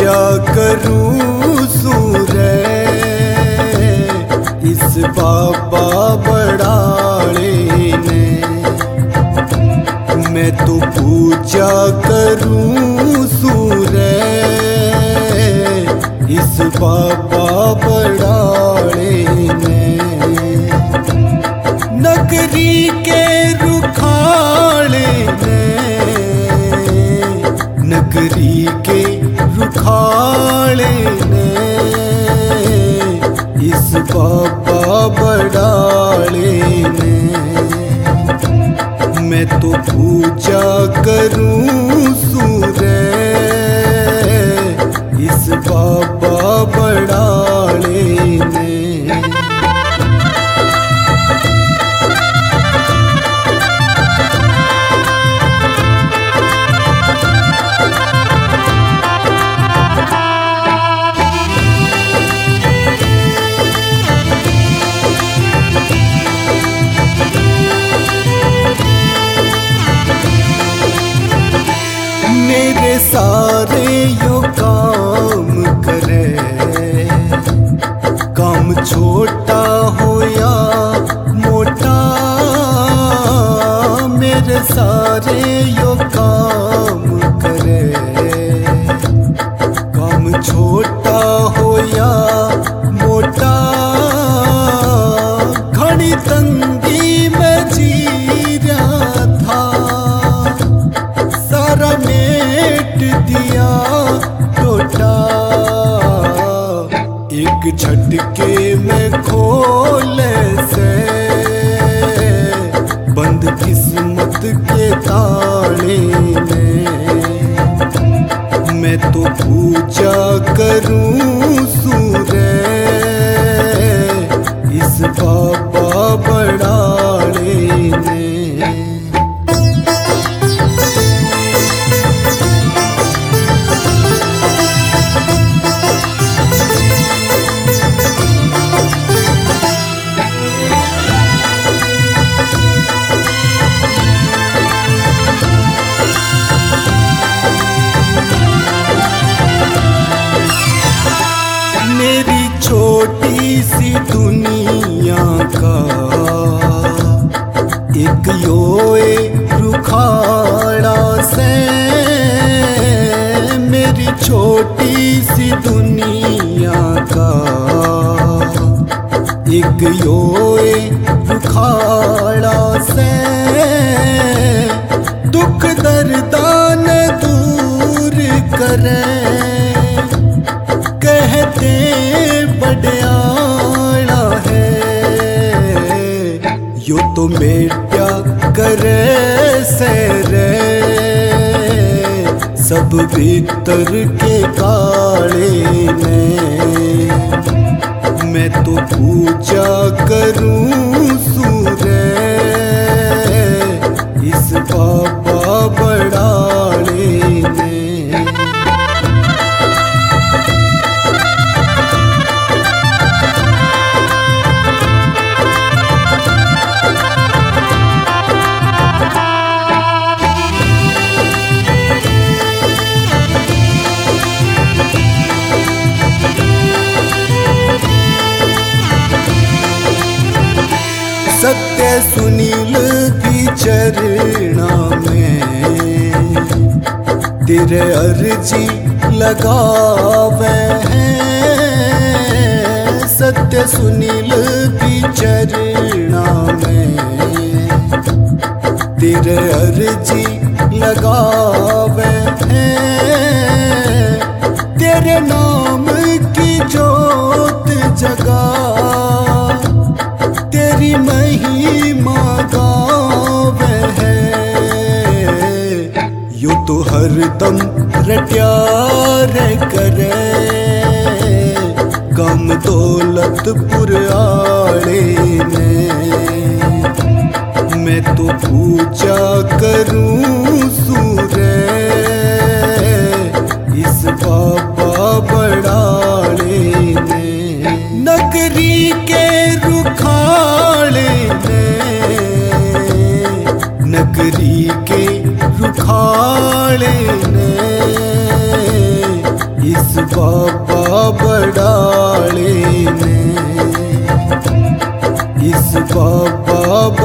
पूजा करूं सूरे इस बाबा बड़ाले ने। मैं तो पूजा करूं सूरे इस बाबा बड़ाले ने। नगरी के रुखाले ने, नगरी के रुखाले ने इस बाबा बड़ाले ने। मैं तो पूजा करूं सूरे इस बाबा बड़ाले ने। मेरे सारे यो काम करे, काम छोटा हो या मोटा। मेरे सारे यो काम करे, काम छोटा हो या मोटा। घड़ी तंगी में जी रहा था, सारा मेट दिया टोटा। एक झटके में खोले से बंद किस्मत के ताले ने। मैं तो पूजा करूं सूरे इस बाबा बड़ाले ने। मेरी छोटी सी दुनिया का एक योए रुखाड़ा से। मेरी छोटी सी दुनिया का एक योए रुखाड़ा से। दुख दर्दान दूर करे, कहते बड़याला है। यो तो मेटा करे से रे सब भीतर के काले ने। मैं तो पूजा करूं सूरे इस बाबा बड़ाले ने। सत्य सुनील की चरणा में तेरे अर्जी लगावे हैं। सत्य सुनील की चरणा में तेरे अर्जी लगावे हैं। तेरे नाम की जोत जगा, तेरी महिमा गावे है। यो तो हरदम रट्यारे करे, कम दौलतपुर आले ने। मैं तो पूजा करूं सूरे इस बाबा बड़ाले ने। नगरी के रुखाले ने, नगरी के रुखाले ने इस बाबा बड़ाले ने, इस बाबा